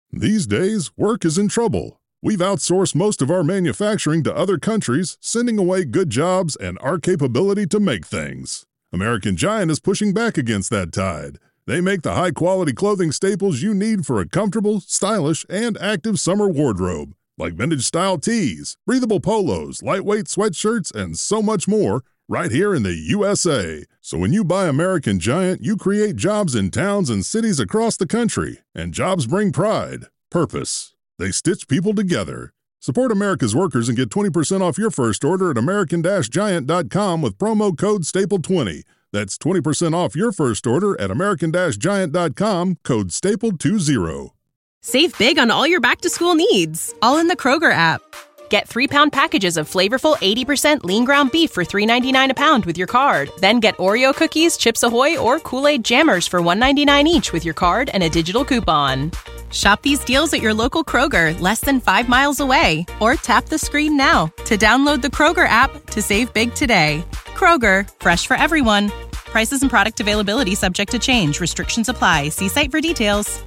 These days, work is in trouble. We've outsourced most of our manufacturing to other countries, sending away good jobs and our capability to make things. American Giant is pushing back against that tide. They make the high-quality clothing staples you need for a comfortable, stylish, and active summer wardrobe, like vintage-style tees, breathable polos, lightweight sweatshirts, and so much more, right here in the USA. So when you buy American Giant, you create jobs in towns and cities across the country, and jobs bring pride, purpose. They stitch people together. Support America's workers and get 20% off your first order at american-giant.com with promo code STAPLE20. That's 20% off your first order at american-giant.com, code STAPLE20. Save big on all your back-to-school needs, all in the Kroger app. Get 3-pound packages of flavorful 80% lean ground beef for $3.99 a pound with your card. Then get Oreo cookies, Chips Ahoy, or Kool-Aid Jammers for $1.99 each with your card and a digital coupon. Shop these deals at your local Kroger, less than 5 miles away. Or tap the screen now to download the Kroger app to save big today. Kroger, fresh for everyone. Prices and product availability subject to change. Restrictions apply. See site for details.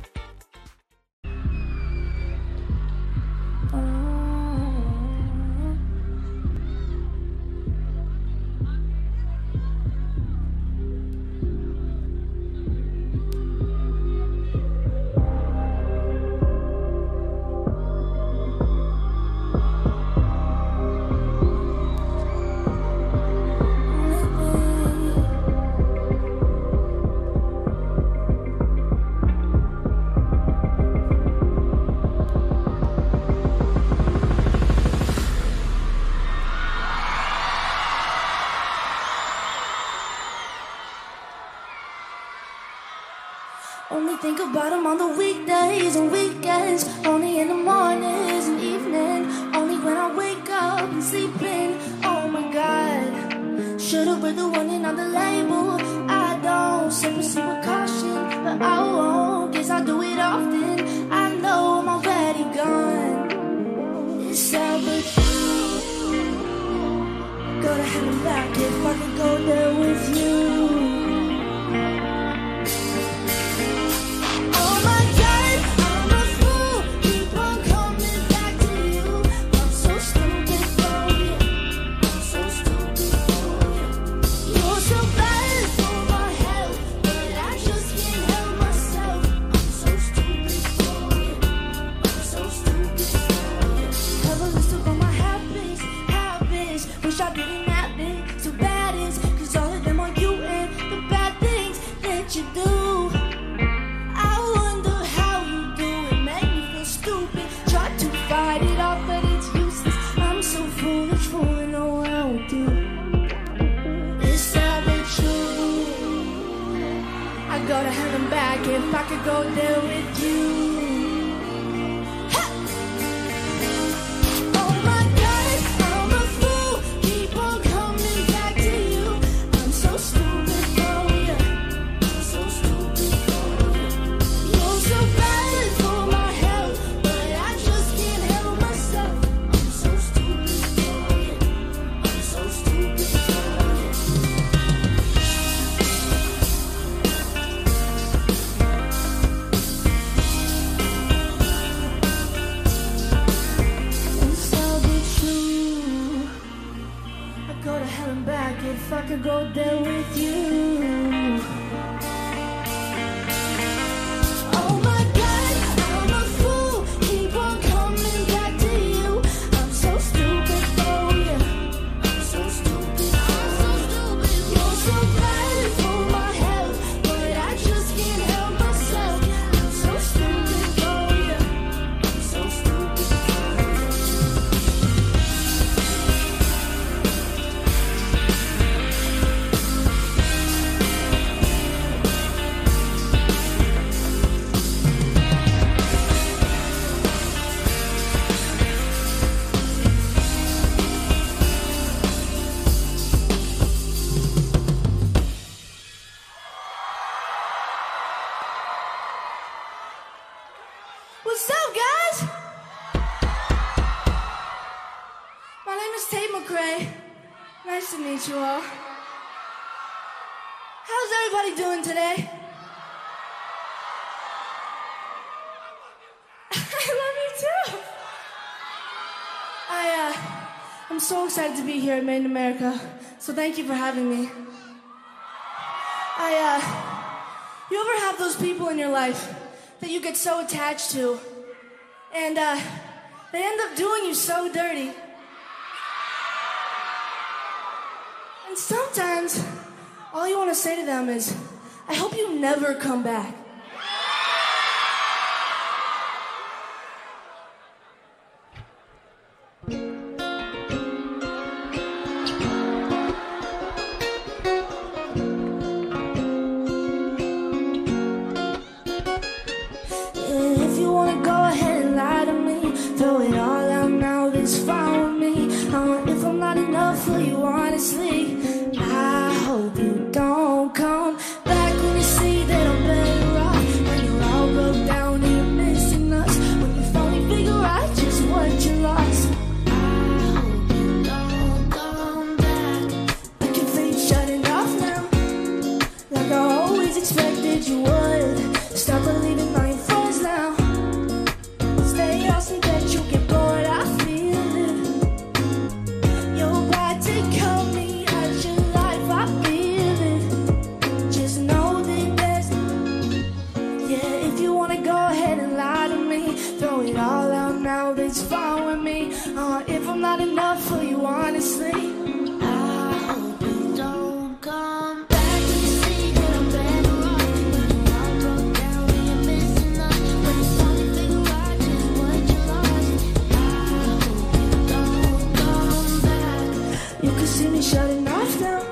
Only think about them on the weekdays and weekends. Only in the mornings and evening. Only when I wake up and sleeping. Oh my God, should've read the warning on the label. I don't sip proceed with caution, but I won't, guess I do it often. I know I'm already gone. It's sad but true. Go to hell and back if I could go there with you. If I could go there with you. Oh my God, I'm a fool. Keep on coming back to you. I'm so stupid for you. I'm so stupid for you. You're so bad for my health, but I just can't help myself. I'm so stupid for you. I'm so stupid for you. If I could go there with you. Oh my God, I'm a fool. Keep on coming back to you. I'm so stupid for you. I'm so stupid. I'm so stupid. You're so bad for my health, but I just can't help myself. I'm so stupid for you. I'm so stupid for you. What's up, guys? My name is Tate McRae. Nice to meet you all. How's everybody doing today? I'm so excited to be here at Made in America, so thank you for having me. You ever have those people in your life that you get so attached to, and they end up doing you so dirty? And sometimes, all you want to say to them is, I hope you never come back. If you wanna go ahead and lie to me, throw it all out now, that's fine with me. If I'm not enough for you, honestly, I hope you don't come back when you see that I'm better off. When you're all broke down and you're missing us, when you finally figure out just what you lost. I hope you don't come back. Like your face shutting off now, like I always expected you would. Stop believing my friends now. Stay out so that you get bored, I feel it. You're about to cut me out your life, I feel it. Just know that there's, yeah, if you wanna go ahead and lie to me, throw it all out now, that's fine with me. If I'm not enough for you, honestly, I hope you don't come back when you see that I'm better off. When you're all broke down and you're missing us, when you finally figure out just what you lost. I hope you don't come back. You can see me shutting off now.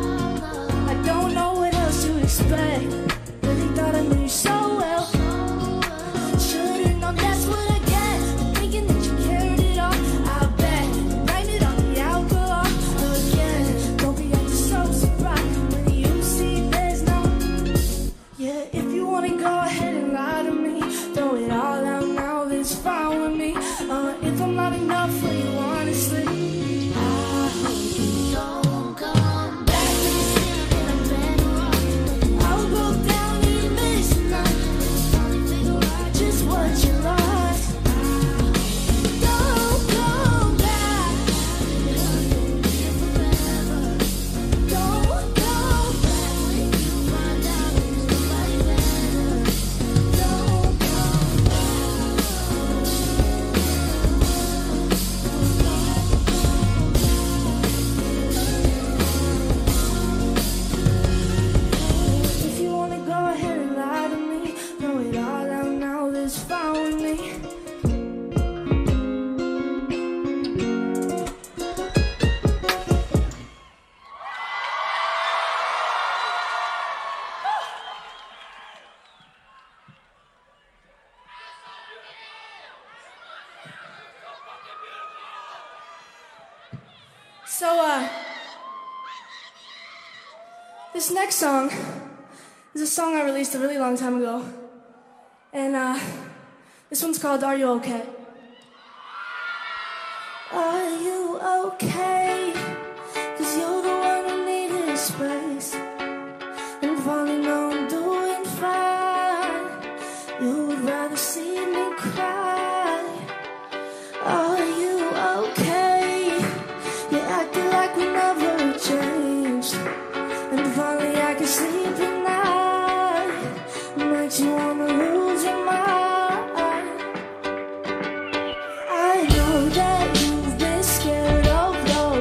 I don't know what else to expect. Really thought I knew you so well. Should've known that's what I get. Thinking that you carried it all, I bet. Blame it on the alcohol again. Don't be acting so surprised when you see there's no, yeah, if you wanna go ahead and lie to me, throw it all out now, that's fine with me. If I'm not enough for you, honestly, I hope you don't come back when you see that I'm better off. I'll go down and you're missing us. Finally figure out just what you lost. Don't come back. Don't go back when you find out there's nobody better. Don't go If you wanna go ahead and lie to me, throw it all out now, that's fine with me. So, this next song is a song I released a really long time ago. And, this one's called Are You Okay? Are you okay? 'Cause you're the one who needed space. And finally know I'm doing fine. You would rather see me cry. Are you okay? You're acting like we never changed. And finally I can sleep at night. Makes you wanna lose your mind. I know that you've been scared of love.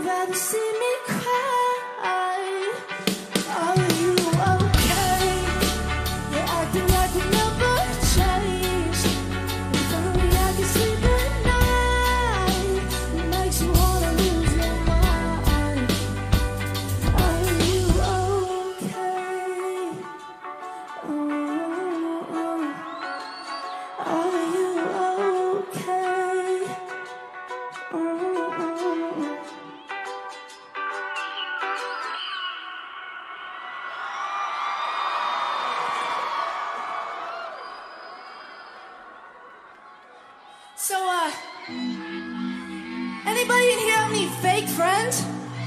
rather see me cry. Are you okay? You're acting like we never changed. If only I could sleep at night. It makes you wanna lose your mind. Are you okay? Are you okay? So, anybody in here have any fake friends?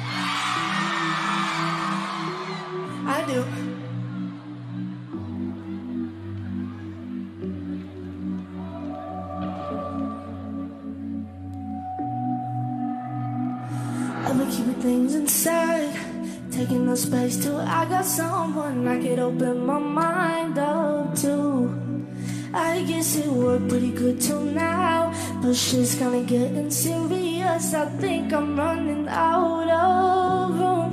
I do. I've been keeping things inside, taking no space till I got someone I could open my mind up to. I guess it worked pretty good till now, but shit's kinda getting serious. I think I'm running out of room.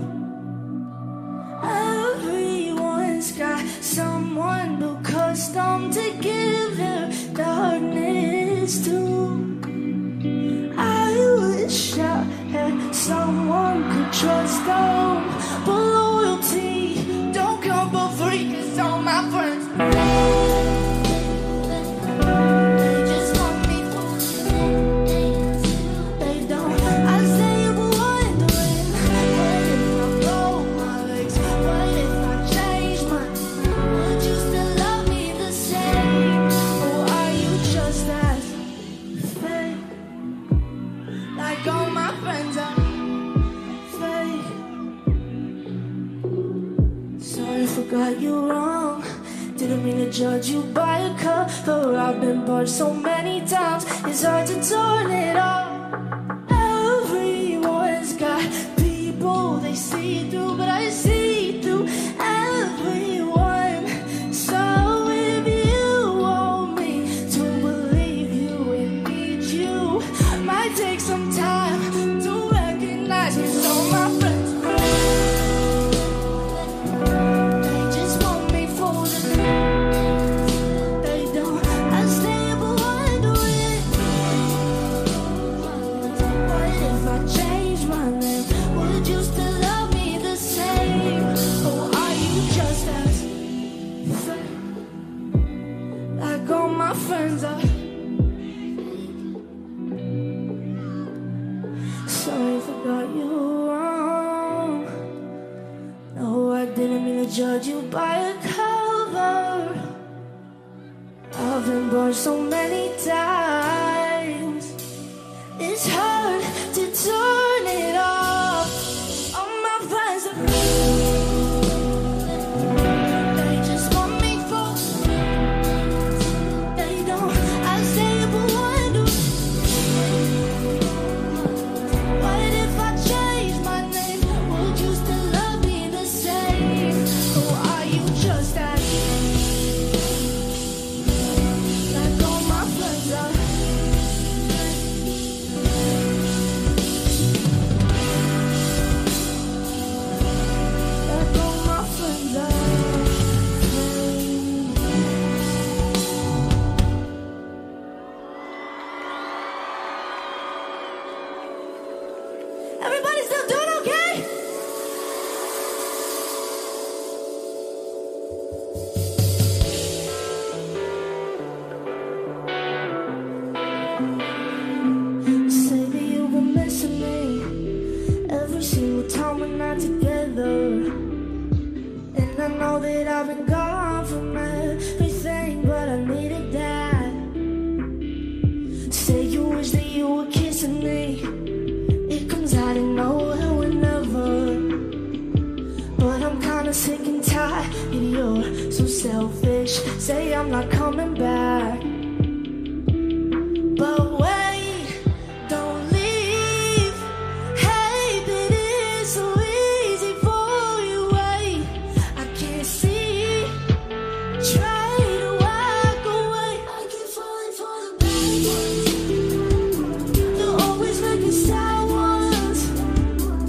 Everyone's got someone built custom to give their darkness to. I wish I had someone could trust on, but loyalty don't come for free, 'cause all my friends they just want me for they don't. I stay up wondering, what if I broke my legs? What if I changed my mind? Would you still love me the same? Or are you just as fake? Like all my friends are fake. Sorry, forgot you wrong. Didn't mean to judge you by a cover. I've been burned so many times, it's hard to turn it off. Everyone's got people they see through, but I see through everyone. So if you want me to believe you and need you, might take some time to recognize you. So my friends, they just want me for the they don't. I stay up wondering, what if I change my name? Would you still love me the same? Or are you just as fake? Like all my friends are. Sorry, forgot you wrong. No, I didn't mean to judge you by a cover. I've been burned so many times, it's hard to turn it off. All my friends are they just want me for they don't. I stay up wondering, what if I change my name? Would you still love me the same? Or are you just as like all my friends are? Like all my friends are. Everybody still doing okay? Say that you were missing me every single time we're not together. And I know that I've been gone from everything, but I needed that. Say you wish that you were kissing me. It comes out of nowhere whenever. But I'm kinda sick and tired, and you're so selfish. Say I'm not coming back, but wait, don't leave. Hey, but it's so easy for you. Wait, I can't see. Try to walk away. I keep falling for the bad ones. You're always making sour ones.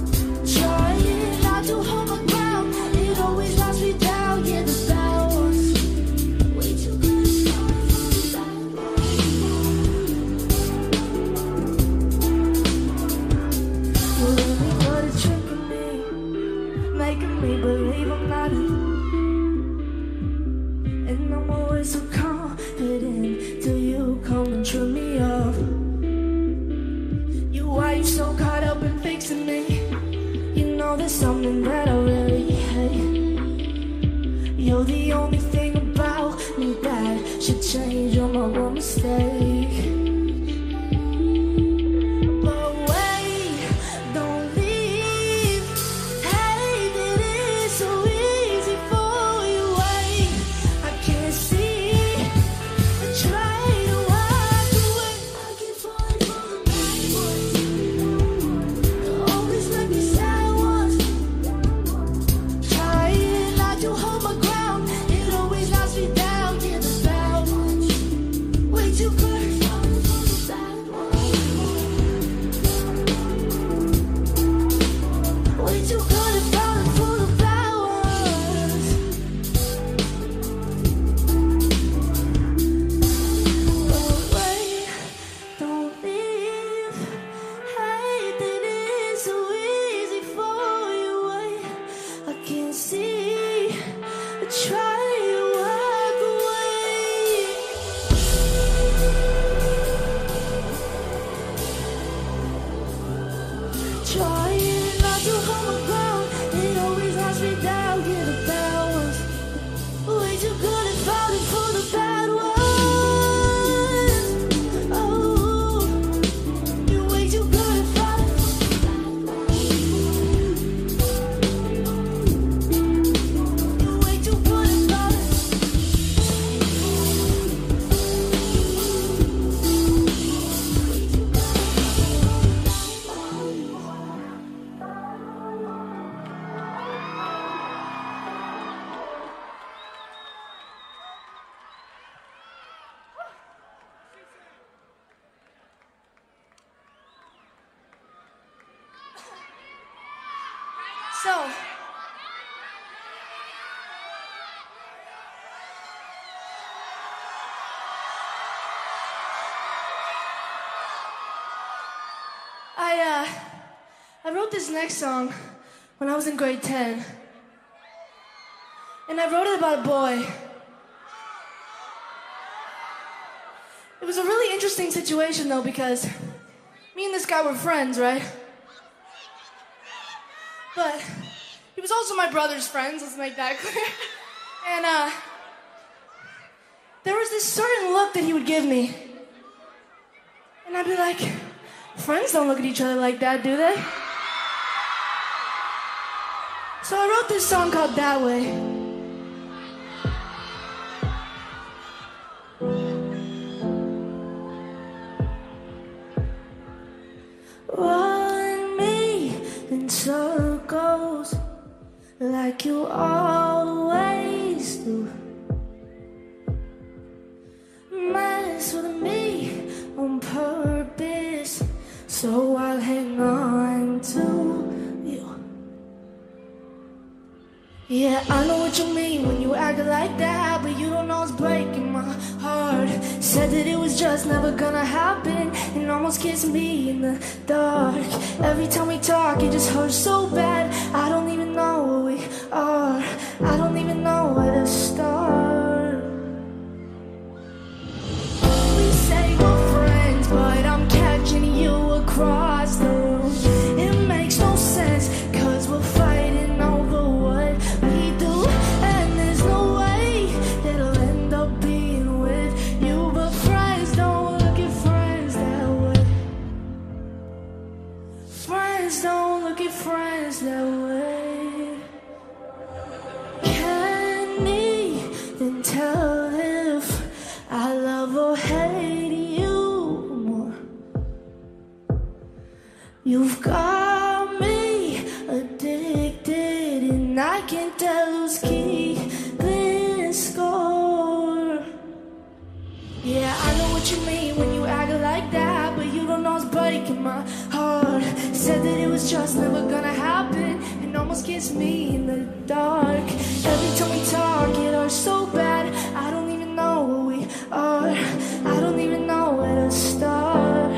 is something that I really hate. You're the only thing about me that should change. You're my one mistake. So, I wrote this next song when I was in grade 10. And I wrote it about a boy. It was a really interesting situation though, because me and this guy were friends, right? But he was also my brother's friends, let's make that clear. And there was this certain look that he would give me. And I'd be like, friends don't look at each other like that, do they? So I wrote this song called That Way. Run me in circles like you always do. Mess with me on purpose, so I'll hang on to you. Yeah, I know what you mean when you act like that, but you don't know it's breaking my heart. Said that it was just never gonna happen, and almost kissed me in the dark. Every time we talk, it just hurts so bad. I don't even know where we are. I don't even know where to start. We say we're friends, but I'm catching you across the room. It makes no sense, cause we're fighting over what we do. And there's no way that I'll end up being with you. But friends don't look at friends that way. Friends don't look at friends that way. Can't even tell if I love or hate you more. You've got me addicted, and I can't tell who's keeping score. Yeah, I know what you mean when you act like that, but you don't know it's breaking my heart. Said that it was just never gonna happen, and almost kissed me in the dark. Every time we talk, it hurts so bad. I don't even know where we are. I don't even know where to start.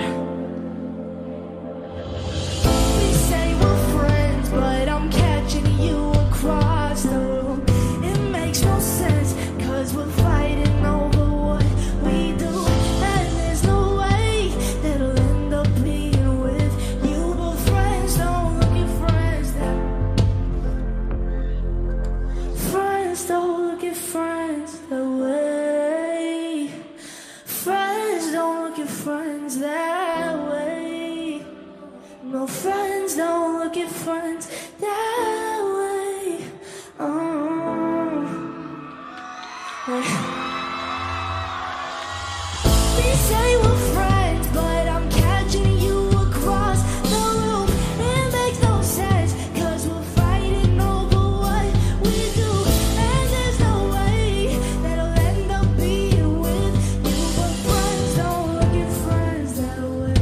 We say we're friends, but I'm catching you across the room. It makes no sense, cause we're fighting over what we do. And there's no way that I'll end up being with you. But friends don't look at friends that don't look at friends that way. We say we're friends, but I'm catching you across the room. It makes no sense, 'cause we're fighting over what we do. And there's no way that I'll end up being with you. But friends don't look at friends that way.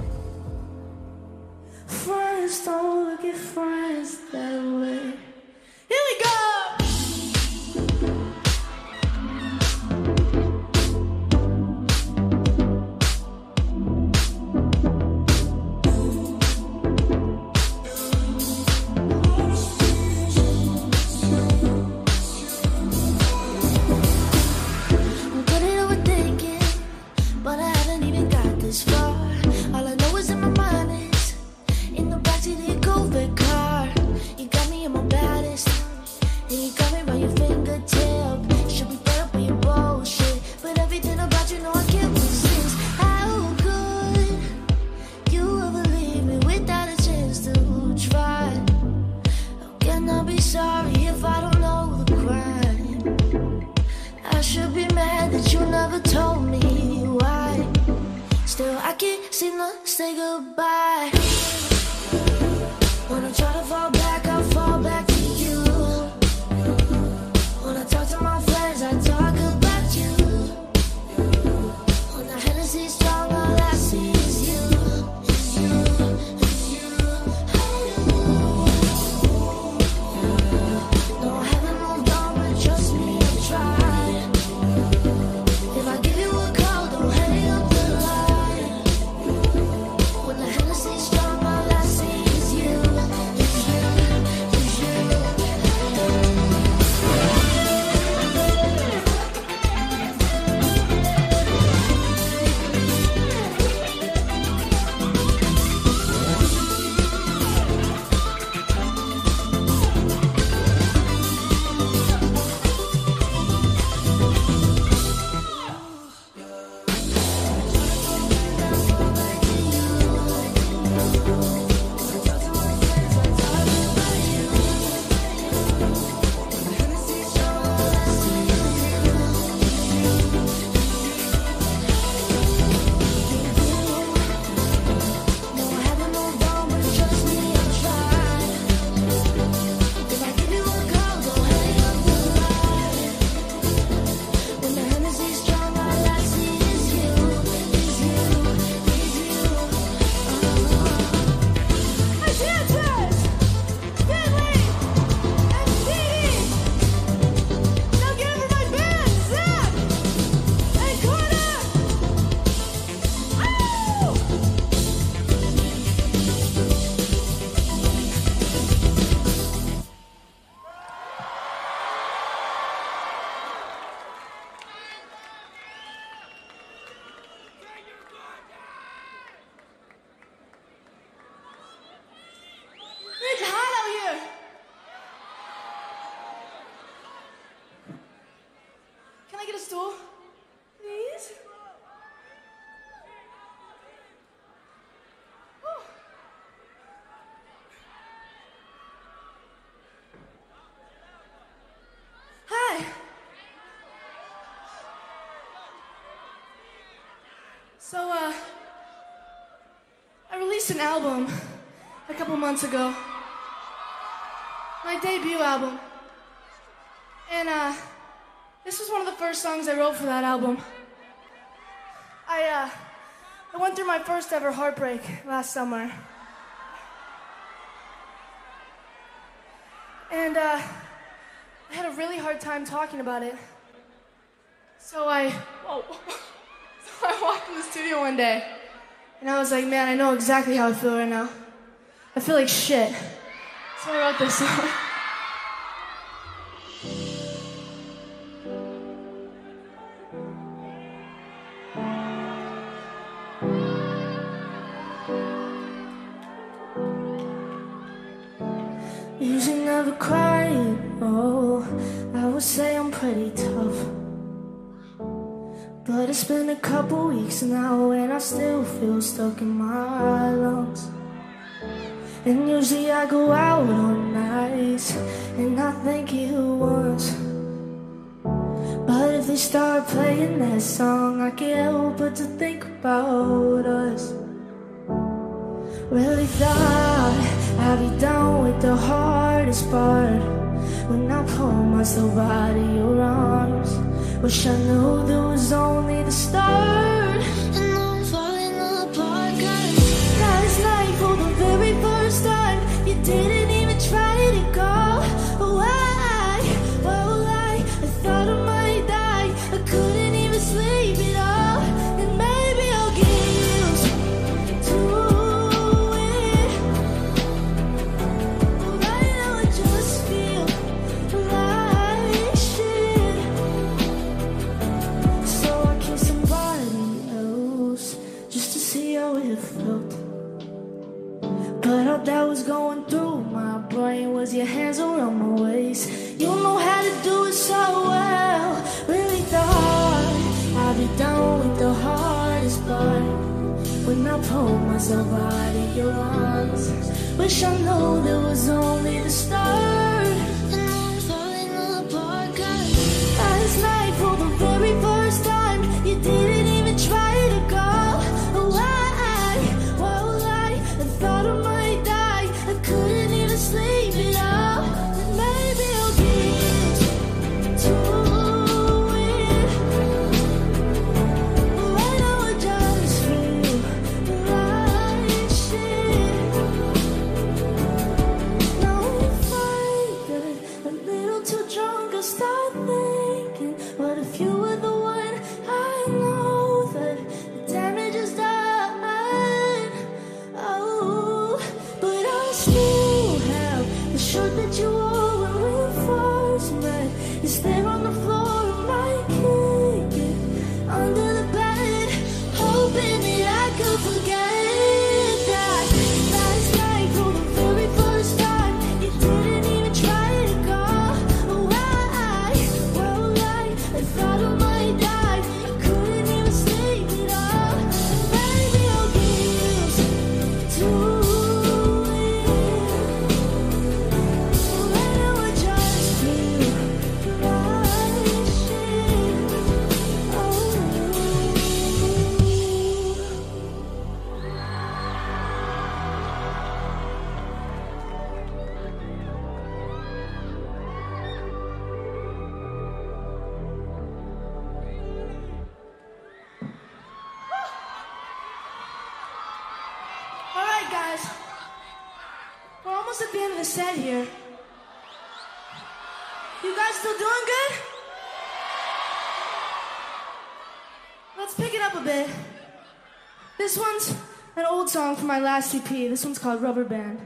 Friends don't look at friends that way. Here we go! So, I released an album a couple months ago. My debut album. And, this was one of the first songs I wrote for that album. I went through my first ever heartbreak last summer. And, I had a really hard time talking about it. So I walked in the studio one day, and I was like, man, I know exactly how I feel right now. I feel like shit. So I wrote this song. Usually never crying, oh, I would say I'm pretty tough. But it's been a couple weeks now and I still feel stuck in my lungs. And usually I go out on nights and I think it once. But if they start playing that song, I can't help but to think about us. Really thought I'd be done with the hardest part when I pulled myself out of your arms. Wish I knew that was only the start. And I'm falling apart, 'cause last night for the very first time you didn't even try to go. Why? Well, I thought I might die. I couldn't even sleep at all. And maybe I'll get used to it. Right now I just feel like shit. So I kissed somebody else just to see how it felt. But all that was going through my brain was your hands around my waist. You know how to do it so well. Really thought I'd be done with the hardest part when I pulled myself out of your arms. Wish I knew there was only the start. And I'm falling apart, 'cause last night for the very first time you didn't even try to go. Why? Well, I thought I might die. I couldn't even sleep at all. And maybe I'll get used to it. Right now I just feel like shit. Now if I get a little too drunk, I'll start thinking, what if you were the one? I know that the damage is done. Oh, but I still have the shirt that you wore when we first met. It's there on the floor of my kitchen, under the bed, hoping that I could forget that last night for the very first time you didn't even try to go. Why? Well, I thought I might die. I couldn't even sleep at all. Maybe I'll get used to it. Right now I just feel like shit. Oh. All right, guys. We're almost at the end of the set here. You guys still doing good? Let's pick it up a bit. This one's an old song from my last EP. This one's called Rubber Band.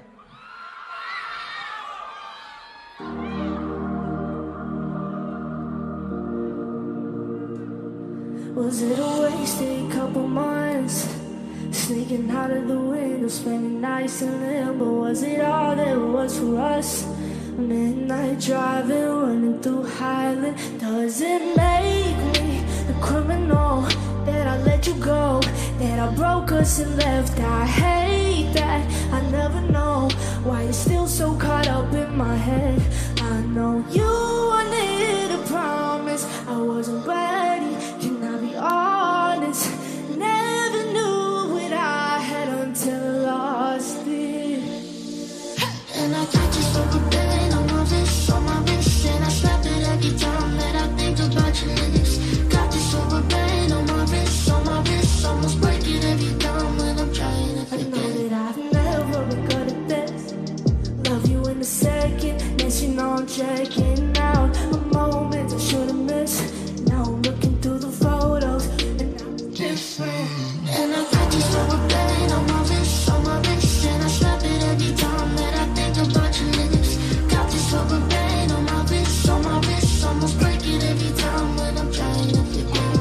Was it a wasted couple months? Sneaking out of the window, spending nights in limbo. Was it all there was for us? Midnight driving, running through Highland. Does it make me the criminal that I let you go? That I broke us and left? I hate that I never know why you're still so caught up in my head. I know you wanted a promise, I wasn't ready. Can I be honest? Never knew what I had until I lost it. And I practice for a bed on my wrist, and I slap it every time that I think about your lips. Got this rubber band on my wrist, almost break it every time when I'm trying to forget. I know that I've never regretted this. Love you in a second, next you know I'm checking out. A moment I should've missed. Now I'm looking through the photos, and I'm different. And I practice for a band on my wrist, and I slap it every time that I think about your lips. Got this rubber band on my wrist, almost break it every time when I'm trying to forget.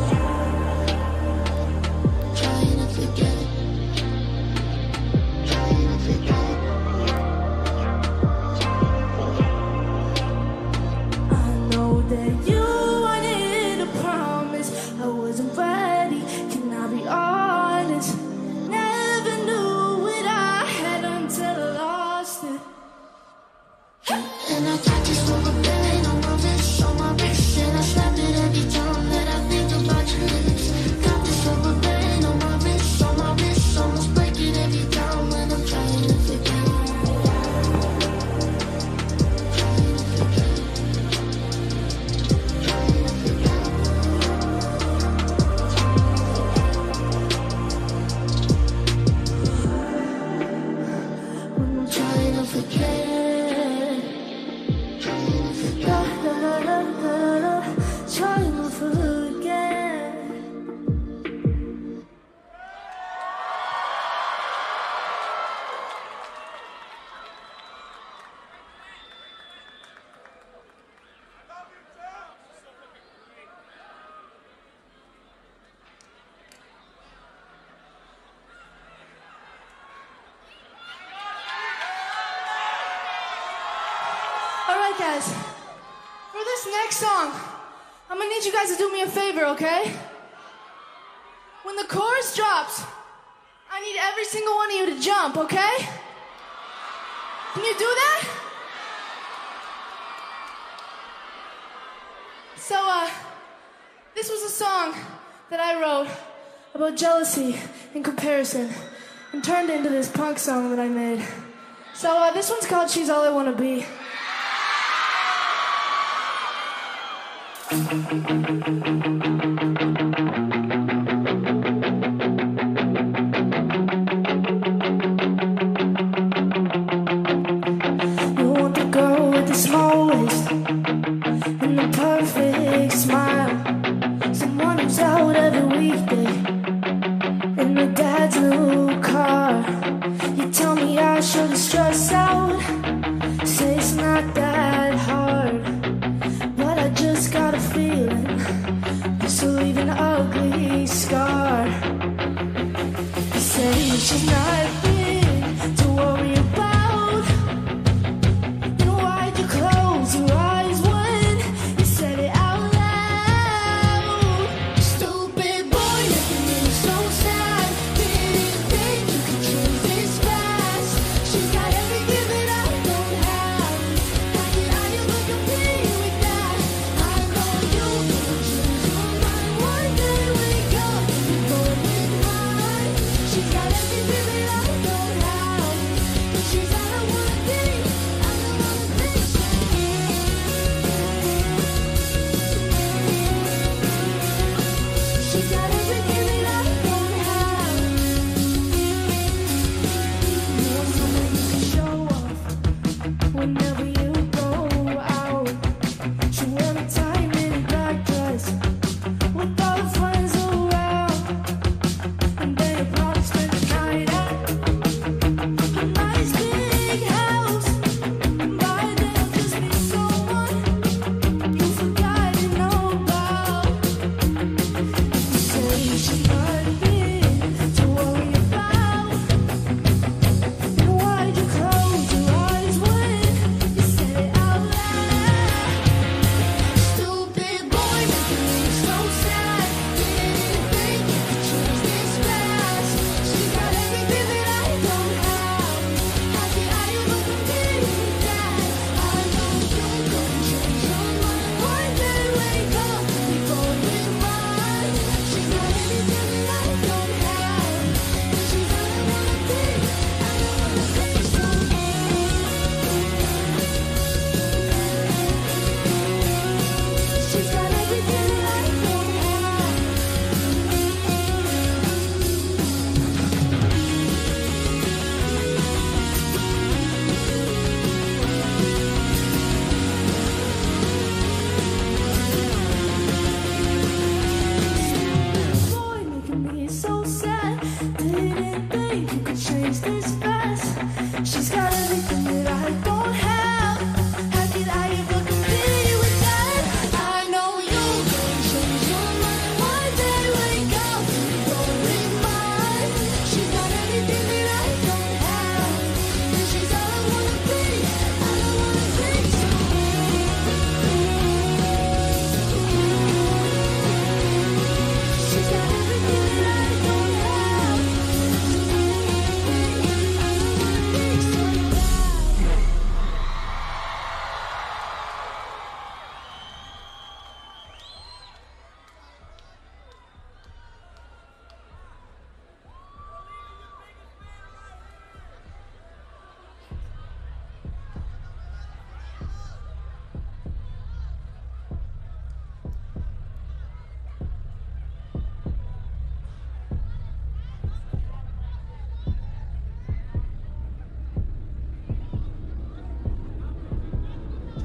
Trying to forget. Trying to forget. trying to forget. Da, da, da, da, da, da, trying to forget. Alright guys, for this next song, I'm gonna need you guys to do me a favor, okay? When the chorus drops, I need every single one of you to jump, okay? Can you do that? So, this was a song that I wrote about jealousy and comparison and turned into this punk song that I made. So, this one's called She's All I Wanna Be. You want the girl with the small waist and the perfect smile, someone who's out every weekday in my dad's new car. You tell me I shouldn't stress out, say it's not that hard, but I just got a feeling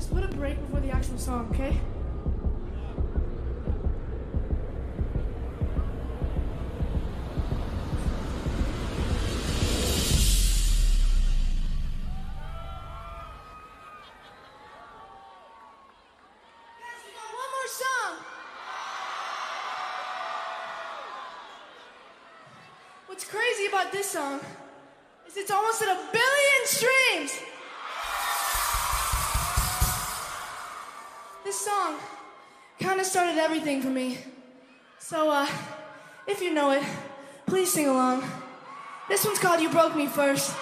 Just put a break before the actual song, okay? What's crazy about this song is it's almost at 1 billion streams. This song kind of started everything for me. So, if you know it, please sing along. This one's called You Broke Me First.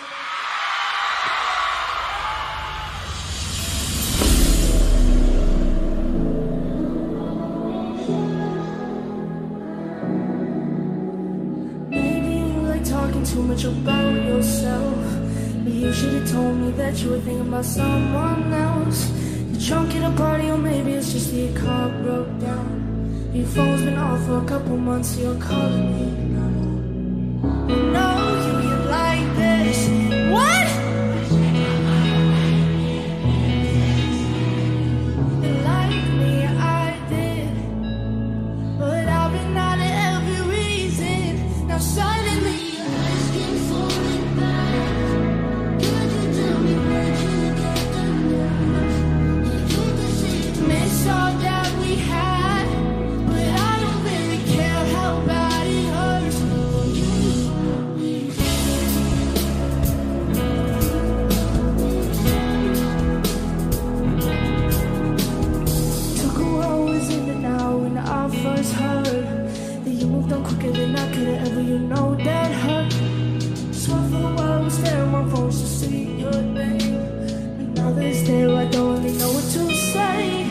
Talking too much about yourself, but you should have told me that you were thinking about someone else. You're drunk at a party, or maybe it's just that your car broke down. Your phone's been off for a couple months, so you're calling me now. I know you like this. What? You like me, I did, but I've been out of every reason. Now suddenly all that we had, but I don't really care how bad it hurts. Took a while, was in it now when I first heard that you moved on quicker than I could have ever. You know that hurt. Swear for a while I was staring at my phone to see your name, but now that it's there, I don't really know what to say.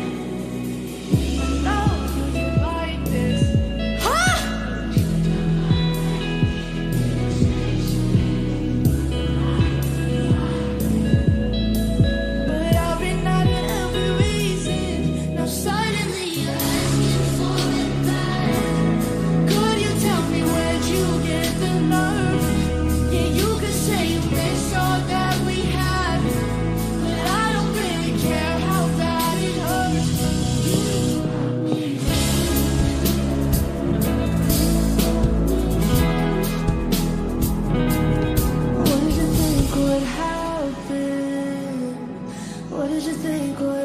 What did you think would